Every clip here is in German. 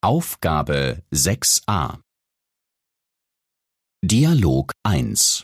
Aufgabe 6a. Dialog 1.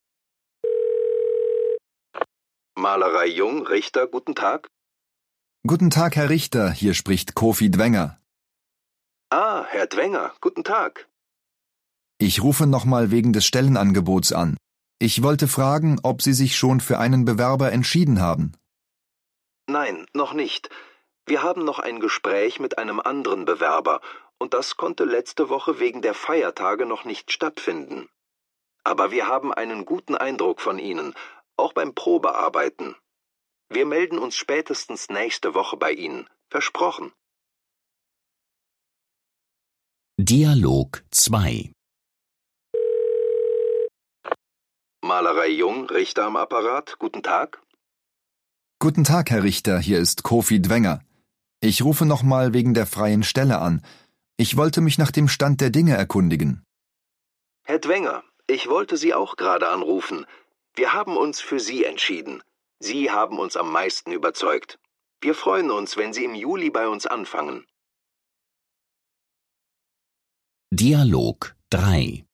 Malerei Jung, Richter, guten Tag. Guten Tag, Herr Richter, hier spricht Kofi Dwenger. Ah, Herr Dwenger, guten Tag. Ich rufe nochmal wegen des Stellenangebots an. Ich wollte fragen, ob Sie sich schon für einen Bewerber entschieden haben. Nein, noch nicht. Wir haben noch ein Gespräch mit einem anderen Bewerber, und das konnte letzte Woche wegen der Feiertage noch nicht stattfinden. Aber wir haben einen guten Eindruck von Ihnen, auch beim Probearbeiten. Wir melden uns spätestens nächste Woche bei Ihnen, versprochen. Dialog 2. Malerei Jung, Richter am Apparat, guten Tag. Guten Tag, Herr Richter, hier ist Kofi Dwenger. Ich rufe nochmal wegen der freien Stelle an. Ich wollte mich nach dem Stand der Dinge erkundigen. Herr Dwenger, ich wollte Sie auch gerade anrufen. Wir haben uns für Sie entschieden. Sie haben uns am meisten überzeugt. Wir freuen uns, wenn Sie im Juli bei uns anfangen. Dialog 3.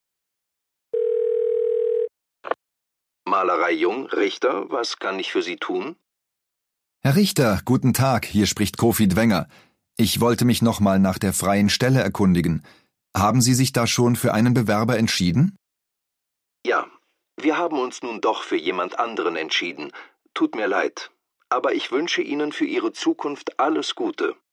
Malerei Jung, Richter, was kann ich für Sie tun? Herr Richter, guten Tag, hier spricht Kofi Dwenger. Ich wollte mich nochmal nach der freien Stelle erkundigen. Haben Sie sich da schon für einen Bewerber entschieden? Ja, wir haben uns nun doch für jemand anderen entschieden. Tut mir leid, aber ich wünsche Ihnen für Ihre Zukunft alles Gute.